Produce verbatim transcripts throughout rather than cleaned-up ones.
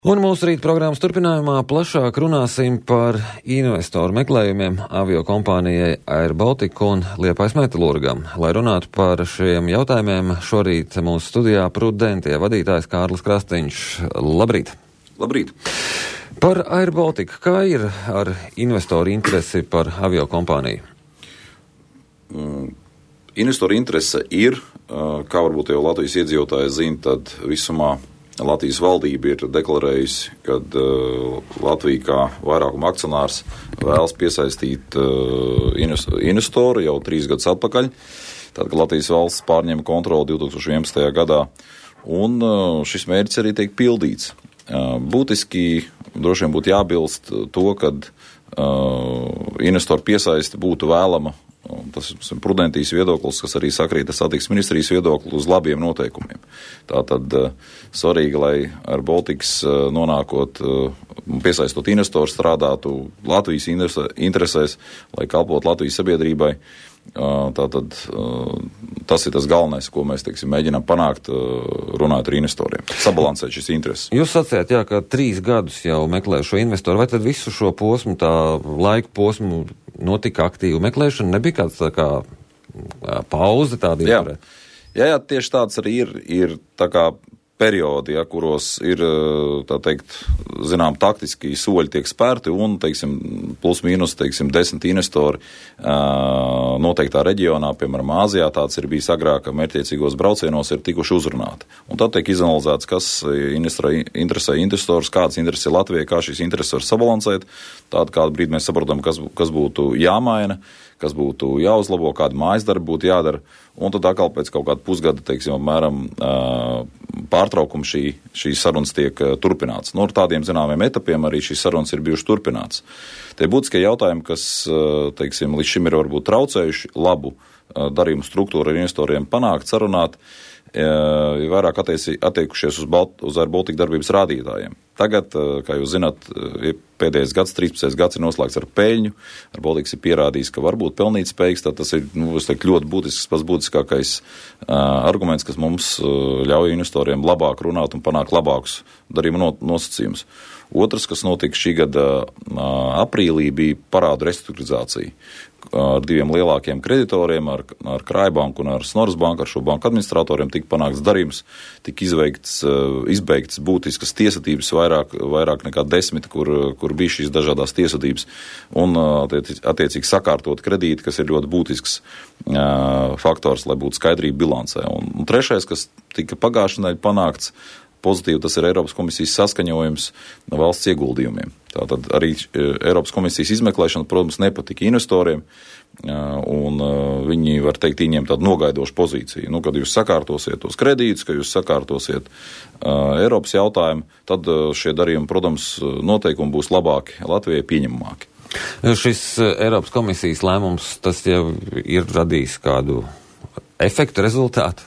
Un mūsu rīt programmas turpinājumā plašāk runāsim par investoru meklējumiem avio kompānijai Air Baltica un Liepājas Metalurgam. Lai runātu par šiem jautājumiem, šorīt mūsu studijā Prudentie vadītājs Kārlis Krastiņš. Labrīt! Labrīt! Par Air Baltica, kā ir ar investoru interesi par avio kompāniju? Mm, investoru interese ir, kā varbūt jau Latvijas iedzīvotāji zina, tad visumā Latvijas valdība ir deklarējusi, ka uh, Latvija kā vairākuma akcionārs vēlas piesaistīt uh, investoru jau trīs gadus atpakaļ, tad, kad Latvijas valsts pārņēma kontroli divtūkstoš vienpadsmitajā gadā, un uh, šis mērķis arī tiek pildīts. Uh, būtiski droši vien būtu jābilst to, ka uh, investoru piesaisti būtu vēlama. Tas ir Prudentijas viedoklis, kas arī sakrīt ar satiksmes ministrijas viedokli uz labiem noteikumiem. Tātad svarīgi, lai ar Baltikas nonākot, piesaistot investoru, strādātu Latvijas interesēs, lai kalpot Latvijas sabiedrībai. Tātad tas ir tas galvenais, ko mēs, teiksim, mēģinām panākt, runājot ar investoriem. Sabalansēt šis intereses. Jūs sacījāt, jā, ka trīs gadus jau meklē šo investoru. Vai tad visu šo posmu, tā laika posmu notika aktīva meklēšana? Nebija kāds tā kā pauze tāda? Jā. jā, jā, tieši tāds arī ir. Ir tā kā periodi, ja, kuros ir, tā teikt, zinām, taktiski soļi tiek spērti un, teiksim, plus mīnus, teiksim, desmit investori noteiktā reģionā, piemēram, Āzijā, tāds ir bijis agrāk, ka mērķtiecīgos braucienos ir tikuši uzrunāti. Un tad tiek izanalizēts, kas interesē investors, kāds interesē Latvijai, kā šīs intereses var sabalansēt. Tātad kādu brīdi mēs saprotam, kas, kas būtu jāmaina, kas būtu jāuzlabo, kāda mājas darba būtu jādara, un tad atkal pēc kaut kāda pusgada, teiksim, apmēram pārtraukuma šī, šīs sarunas tiek turpināts. No tādiem zināmiem etapiem arī šīs sarunas ir bijušas turpināts. Tie būtiskie jautājumi, kas, teiksim, līdz šim ir varbūt traucējuši labu darījumu struktūru ar investoriem panākt, sarunāt, ir vairāk attiekušies uz, Balt, uz Air Baltica darbības rādītājiem. Tagad, kā jūs zināt, pēdējais gads, trīspadsmitais gads ir noslēgts ar peļņu. Ar Baltics ir pierādījis, ka var būt pelnīt spējīgs, tad tas ir, nu, es teiktu, ļoti būtisks, pats būtiskākais uh, arguments, kas mums uh, ļauj investoriem labāk runāt un panākt labākus darījuma no, nosacījumus. Otrs, kas notika šī gada uh, aprīlī, bija parādu restruktūrizācija ar diviem lielākiem kreditoriem, ar, ar Krājbanku un ar Snoras banku, ar šo banku administratoriem tika panākts darījums, tika izveikts, uh, izbeigts būtiskas tiesatības, vairāk, vairāk nekā desmit, kur, kur bija šīs dažādās tiesatības, un uh, attiecīgi sakārtot kredīti, kas ir ļoti būtisks uh, faktors, lai būtu skaidrība bilancē. Un, un trešais, kas tika pagājušajā nedēļā panākts, pozitīvi, tas ir Eiropas komisijas saskaņojums valsts ieguldījumiem. Tātad arī Eiropas komisijas izmeklēšana, protams, nepatika investoriem, un viņi, var teikt, ieņem tādu nogaidošu pozīciju. Nu, kad jūs sakārtosiet tos kredītus, kad jūs sakārtosiet uh, Eiropas jautājumu, tad šie darījumi, protams, noteikumi būs labāki, Latvijai pieņemamāki. Šis Eiropas komisijas lēmums, tas jau ir radījis kādu efektu rezultātu?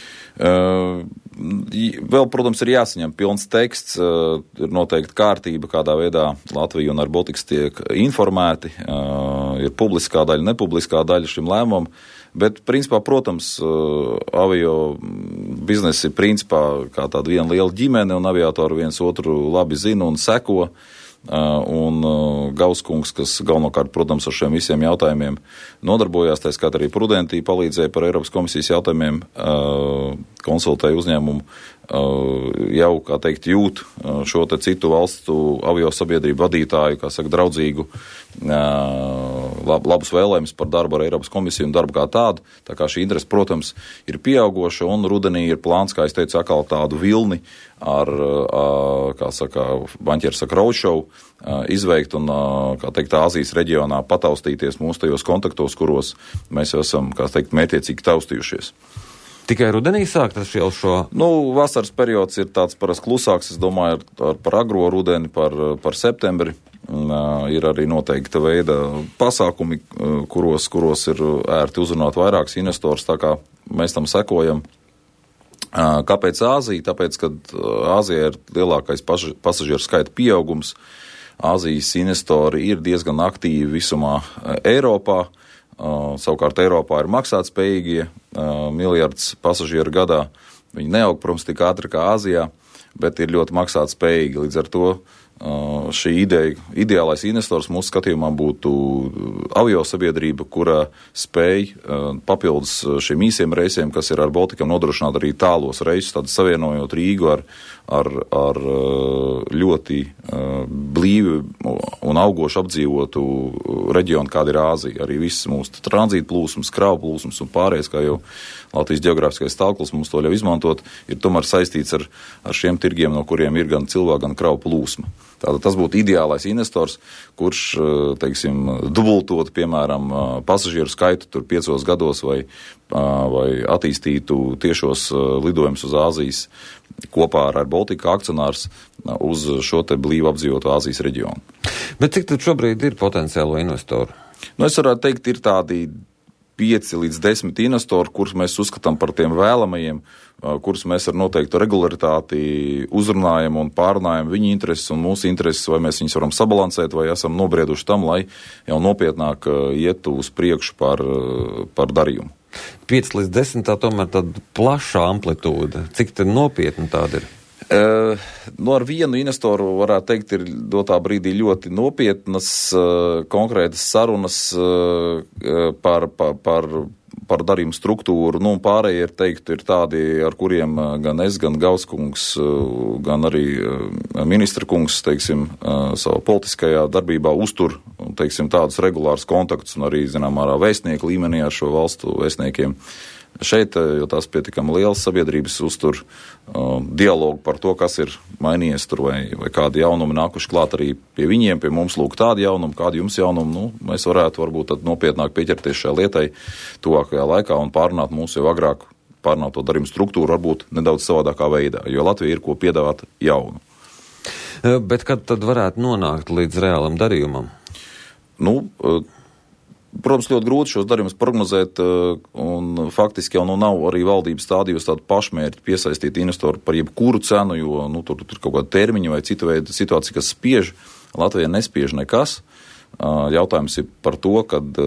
Uh, vēl, protams, ir jāsaņem pilns teksts, uh, ir noteikti kārtība, kādā veidā Latvija un Air Baltica tiek informēti, uh, ir publiskā daļa, nepubliskā daļa šim lēmumam, bet, principā, protams, uh, avio biznesa ir, principā, kā tāda viena liela ģimene, un aviatori viens otru labi zina un seko. Uh, un uh, Gauskungs, kas galvenokārt, protams, ar šiem visiem jautājumiem nodarbojās, tā skait arī Prudentī palīdzēja par Eiropas komisijas jautājumiem, uh, konsultēja uzņēmumu, uh, jau, kā teikt, jūt uh, šo te citu valstu avio sabiedrību vadītāju, kā saka, draudzīgu, uh, lab, labus vēlējumus par darbu ar Eiropas komisiju un darbu kā tādu. Tā kā šī interese, protams, ir pieaugoša, un rudenī ir plāns, kā es teicu, atkal tādu vilni ar, kā saka, banķieru saka, roadshow izveikt un, kā teikt, Āzijas reģionā pataustīties mūsu tajos kontaktos, kuros mēs jau esam, kā teikt, mētiecīgi taustījušies. Tikai rudenī sākt jau šo? Nu, vasaras periods ir tāds parasti klusāks, es domāju, ar, ar, par agro rudeni, par, par septembri. Un, uh, ir arī noteikta veida pasākumi, uh, kuros, kuros ir ērti uzrunāt vairākus investors, tā kā mēs tam sekojam. Kāpēc Āzija? Tāpēc, ka Āzijā ir lielākais pasažieru skaita pieaugums. Āzijas investori ir diezgan aktīvi visumā Eiropā. Savukārt Eiropā ir maksātspējīgie miljards pasažieru gadā. Viņi neaug, protams, tik ātri kā Āzijā. bet ir ļoti maksāt spējīgi. Līdz ar to šī ideja, ideālais investors mūsu skatījumā būtu avio sabiedrība, kura spēj papildus šiem īsiem reisiem, kas ir ar Baltikam, nodrošināt arī tālos reisus, tad savienojot Rīgu ar, ar, ar ļoti blīvi un augošu apdzīvotu reģionu, kāda ir Āzija. Arī viss mūsu tranzīta plūsums, kravu plūsums un pārējais, kā jau Latvijas geogrāfiskais stāvoklis mums to ļauj izmantot, ir tomēr saistīts ar, ar šiem tirgiem, no kuriem ir gan cilvēku, gan kravu plūsma. Tātad tas būtu ideālais investors, kurš, teiksim, dubultot, piemēram, pasažieru skaitu tur piecos gados vai, vai attīstītu tiešos lidojumus uz Āzijas kopā ar Baltika akcionārs uz šo te blīvi apdzīvotu Āzijas reģionu. Bet cik tad šobrīd ir potenciālo investoru? Nu, es varētu teikt, ir tādi pieci līdz desmit investori, kurus mēs uzskatām par tiem vēlamajiem, kurus mēs ar noteiktu regularitāti uzrunājam un pārunājam viņa intereses un mūsu intereses, vai mēs viņus varam sabalansēt, vai esam nobrieduši tam, lai jau nopietnāk ietu uz priekšu par, par darījumu. pieci līdz desmit tā tomēr tāda plaša amplitūda. Cik tad nopietni tāda ir? Uh, no ar vienu investoru varētu teikt, ir dotā brīdī ļoti nopietnas uh, konkrētas sarunas uh, par, par, par, par darījumu struktūru. Nu, pārējie ir teikt, ir tādi, ar kuriem uh, gan es, gan Gauskungs, uh, gan arī uh, ministra kungs, teiksim, uh, savā politiskajā darbībā uztur, teiksim, tādus regulārus kontaktus un arī, zinām, ārā vēstnieku līmenī ar šo valstu vēstniekiem. Šeit, jo tās pietiekami lielas sabiedrības uztur uh, dialogu par to, kas ir mainījies tur vai, vai kādi jaunumi nākuši klāt arī pie viņiem, pie mums lūk tādi jaunumi, kādi jums jaunumi, nu, mēs varētu varbūt tad nopietnāk pieķerties šajā lietai tuvākajā laikā un pārunāt mūsu jau agrāk pārunāto darījumu struktūru varbūt nedaudz savādākā veidā, jo Latvija ir ko piedāvāt jaunu. Bet kad tad varētu nonākt līdz reālam darījumam? Nu, uh, Protams, ļoti grūti šos darījumus prognozēt, un faktiski jau nu nav arī valdības stādījus tādu pašmērķi piesaistīt investoru par jebkuru cenu, jo nu, tur ir kaut kāda termiņa vai cita veida situācija, kas spiež. Latvijai nespiež nekas. Jautājums ir par to, kad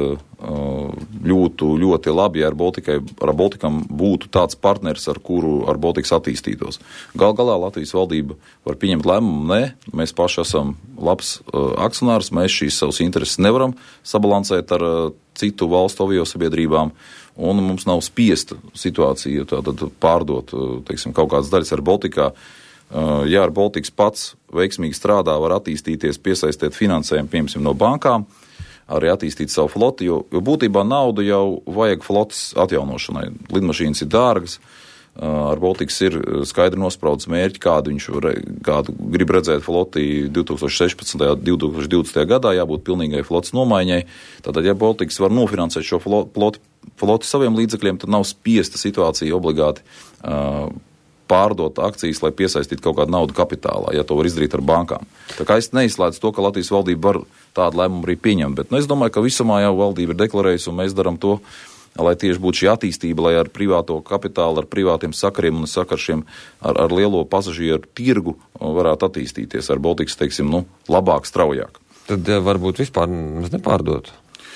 ļoti, ļoti labi, ja ar, Baltikai, ar Baltikam būtu tāds partners, ar kuru ar Baltikas attīstītos. Gal galā Latvijas valdība var pieņemt lēmumu, nē, mēs paši esam labs uh, akcionārs, mēs šīs savas intereses nevaram sabalansēt ar uh, citu valstu aviosabiedrībām, un mums nav spiesta situācija tātad pārdot, uh, teiksim, kaut kādas daļas ar Baltikā. Uh, ja ar Baltikas pats veiksmīgi strādā, var attīstīties, piesaistīt finansējumu, piemēram, no bankām, arī attīstīt savu floti, jo, jo būtībā naudu jau vajag flotas atjaunošanai. Lidmašīnas ir dārgas, uh, ar Baltikas ir skaidri nospraudz mērķi, kādu viņš re, kādu grib redzēt floti divtūkstoš sešpadsmitajā un divtūkstoš divdesmitajā gadā, jābūt pilnīgai flotas nomaiņai. Tātad, ja Baltikas var nofinansēt šo floti, floti saviem līdzekļiem, tad nav spiesta situācija obligāti uh, pārdot akcijas, lai piesaistītu kaut kādu naudu kapitālā, ja to var izdarīt ar bankām. Tā kā es neizslēdzu to, ka Latvijas valdība var tādu lēmumu arī pieņemt, bet nu, es domāju, ka visumā jau valdība ir deklarējusi, un mēs darām to, lai tieši būtu šī attīstība, lai ar privāto kapitālu, ar privātiem sakariem un sakaršiem ar, ar lielo pasažieru tirgu varētu attīstīties ar Baltikas, teiksim, nu, labāk, straujāk. Tad varbūt vispār nepārdot?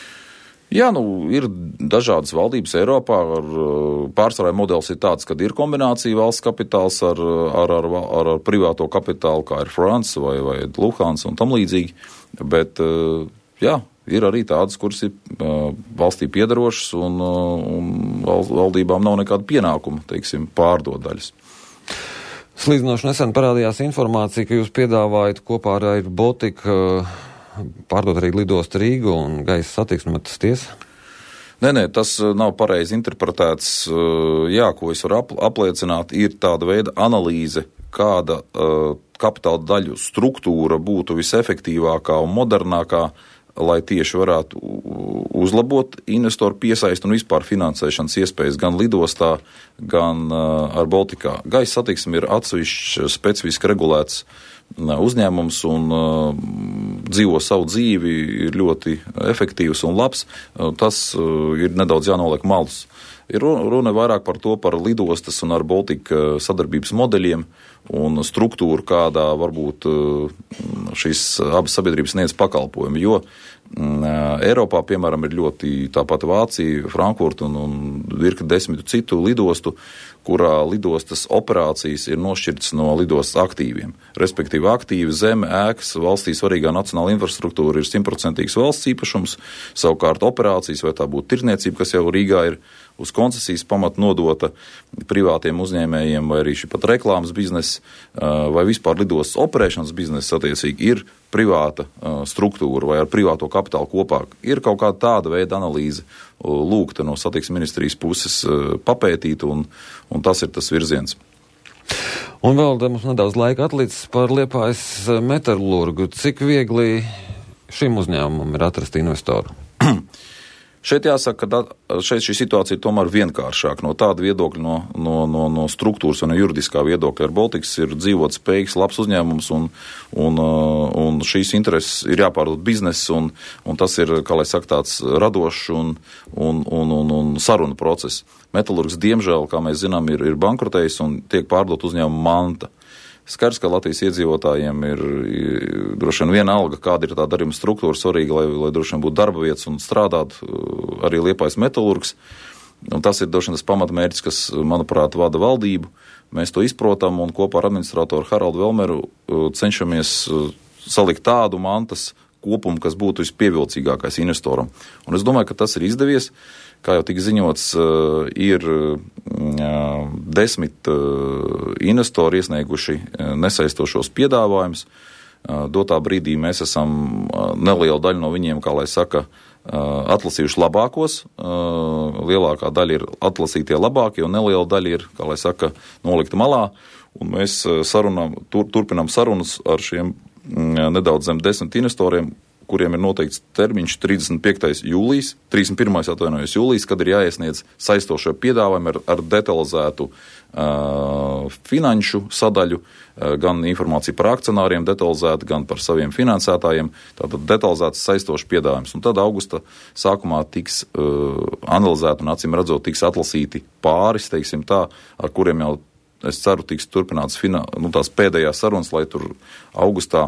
Jā, nu, ir dažādas valdības Eiropā, ar pārsvarā modelis ir tāds, kad ir kombinācija valsts kapitāls ar, ar, ar, ar, ar privāto kapitālu, kā ir France vai, vai Lufthansa un tam līdzīgi, bet, jā, ir arī tādas, kuras ir valstī piedarošas un, un valdībām nav nekāda pienākuma, teiksim, pārdot daļas. Slīdzinoši nesen parādījās informācija, ka jūs piedāvājat kopā ar Air Baltica pārdot arī lidostu Rīgu un gaisa satiksmi, tas tiesa? Nē, nē, tas nav pareizi interpretēts. Jā, ko es varu apliecināt, ir tāda veida analīze, kāda uh, kapitāla daļu struktūra būtu visefektīvākā un modernākā, lai tieši varētu uzlabot investoru piesaisti un vispār finansēšanas iespējas gan lidostā, gan uh, ar Baltikā. Gaisa satiksme ir atsevišķi specifiski regulēts uzņēmums un uh, dzīvo savu dzīvi, ir ļoti efektīvs un labs, uh, tas uh, ir nedaudz jānoliek malus. Ir runa vairāk par to, par lidostas un ar Baltika sadarbības modeļiem, un struktūru, kādā varbūt šīs abas sabiedrības sniedz pakalpojumi, jo Eiropā, piemēram, ir ļoti tāpat Vācija, Frankfurta un, un virkni desmitu citu lidostu, kurā lidostas operācijas ir nošķirtas no lidostas aktīviem. Respektīvi, aktīvi zeme, ēkas, valstī svarīgā nacionāla infrastruktūra ir simtprocentīgs valsts īpašums, savukārt operācijas, vai tā būtu tirdzniecība, kas jau Rīgā ir uz koncesijas pamata nodota privātiem uzņēmējiem, vai arī šī pat reklāmas biznesa, vai vispār lidostas operēšanas biznesa attiecīgi ir privāta struktūra vai ar privāto kapitālu kopā. Ir kaut kāda tāda veida analīze lūgta no satiksmes ministrijas puses papētīt, un, un tas ir tas virziens. Un vēl mums nedaudz laika atlicis par Liepājas metalurgu. Cik viegli šim uzņēmumam ir atrast investoru? Šeit jāsaka, ka šeit šī situācija ir tomēr vienkāršāka no tāda viedokļa, no, no, no, no struktūras un no juridiskā viedokļa. Air Baltics ir dzīvot spējīgs, labs uzņēmums, un, un, un šīs intereses ir jāpārdod biznesa, un, un tas ir, kā lai saka, tāds radošs un, un, un, un, un saruna process. Metalurgs, diemžēl, kā mēs zinām, ir, ir bankrotējis un tiek pārdot uzņēmuma manta. Skaidrs, ka Latvijas iedzīvotājiem ir, ir droši vien viena alga, kāda ir tā darījuma struktūra, svarīga, lai, lai droši vien būtu darba vietas un strādāt arī Liepājas metalurgs. Un tas ir droši vien tas pamatmērķis, kas, manuprāt, vada valdību. Mēs to izprotam un kopā ar administratoru Haraldu Velmeru cenšamies salikt tādu mantas kopumu, kas būtu vispievilcīgākais investoram. Un es domāju, ka tas ir izdevies. Kā jau tika ziņots, ir desmit investori iesnieguši nesaistošos piedāvājumus. Dotā brīdī mēs esam nelielu daļu no viņiem, kā lai saka, atlasījuši labākos. Lielākā daļa ir atlasītie labākie, un neliela daļa ir, kā lai saka, nolikta malā. Un mēs sarunām, tur, turpinām sarunas ar šiem nedaudz zem desmit investoriem, kuriem ir noteikts termiņš trīsdesmit piektais jūlijas, trīsdesmit pirmais atvainojas jūlijas, kad ir jāiesniedz saistošo piedāvājumu ar, ar detalizētu uh, finanšu sadaļu, uh, gan informāciju par akcionāriem detalizētu, gan par saviem finansētājiem, tātad detalizēts saistošs piedāvājums. Un tad augusta sākumā tiks uh, analizēti un acīm redzot tiks atlasīti pāris, teiksim tā, ar kuriem jau, es ceru, tiks turpināts fina, nu, tās pēdējās sarunas, lai tur augustā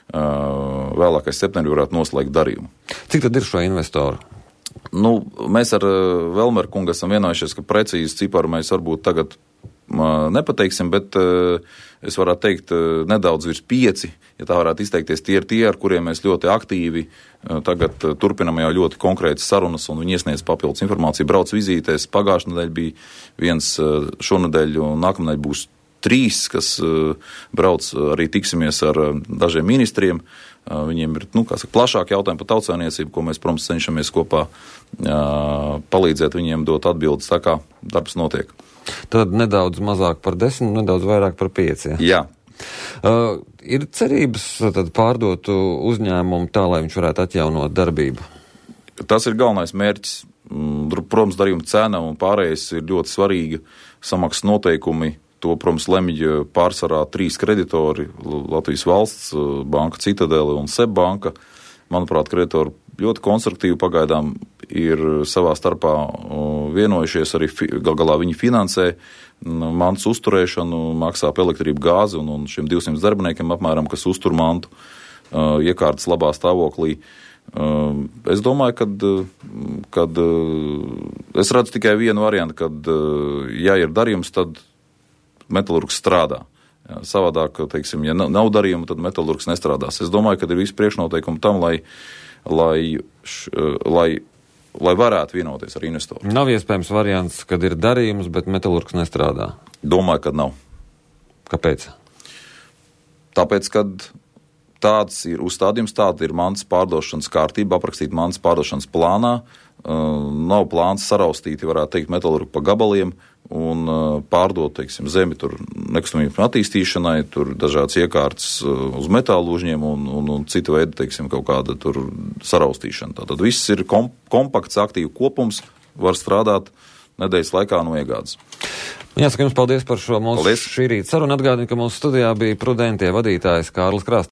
Uh, vēlākais septembrī varētu noslēgt darījumu. Cik tad ir šo investoru? Nu, mēs ar uh, Velmeru kungu esam vienojušies, ka precīzi ciparu mēs varbūt tagad uh, nepateiksim, bet uh, es varētu teikt uh, nedaudz virs pieci, ja tā varētu izteikties, tie ir tie, ar kuriem mēs ļoti aktīvi uh, tagad uh, turpinam jau ļoti konkrētas sarunas, un viņi iesniedz papildus informāciju, brauc vizītēs. Pagājušā nedēļa bija viens, uh, šonedēļ un nākamnedēļ būs trīs, kas uh, brauc, arī tiksimies ar uh, dažiem ministriem. Uh, viņiem ir, nu, kā saka, plašāk jautājumi par tautsaimniecību, ko mēs, protams, cenšamies kopā uh, palīdzēt viņiem dot atbildes, tā kā darbs notiek. Tad nedaudz mazāk par desmit, nedaudz vairāk par pieci. Jā. Uh, ir cerības tad pārdot uzņēmumu tā, lai viņš varētu atjaunot darbību? Tas ir galvenais mērķis. Protams, darījuma cena un pārējais ir ļoti svarīga. Samaksas noteikumi. To, protams, lemj pārsvarā trīs kreditori - Latvijas valsts banka, Citadele un SEB banka. Manuprāt, kreditori ļoti konstruktīvi pagaidām ir savā starpā vienojušies, arī gal galā viņi finansē mantas uzturēšanu, maksā par elektrību, gāzi un, un šiem divsimt darbiniekiem apmēram, kas uztur mantu, iekārtas labā stāvoklī. Es domāju, kad, kad es redzu tikai vienu variantu, kad, ja ir darījums, tad metalurgs strādā. Jā, savādāk, teiksim, ja nav darījuma, tad metalurgs nestrādās. Es domāju, ka ir visi priekšnoteikumi tam, lai, lai, š, lai, lai varētu vienoties ar investoru. Nav iespējams variants, kad ir darījums, bet metalurgs nestrādā. Domāju, ka nav. Kāpēc? Tāpēc, kad tāds ir uzstādījums, tāda ir mantas pārdošanas kārtība, aprakstīt mantas pārdošanas plānā. Uh, nav plāns saraustīt, varētu teikt, metalurgu pa gabaliem un uh, pārdot, teiksim, zemi tur nekustamību attīstīšanai, tur dažādas iekārtas uh, uz metālu uzņiem un, un, un citu veidu, teiksim, kaut kāda tur saraustīšana. Tātad viss ir kom, kompakts, aktīvu kopums, var strādāt nedēļas laikā no iegādes. Jāsaka jums paldies par šo mūsu paldies. Šī rīta sarunu. Atgādinu, ka mūsu studijā bija Prudentie vadītājs Kārlis Krāsts.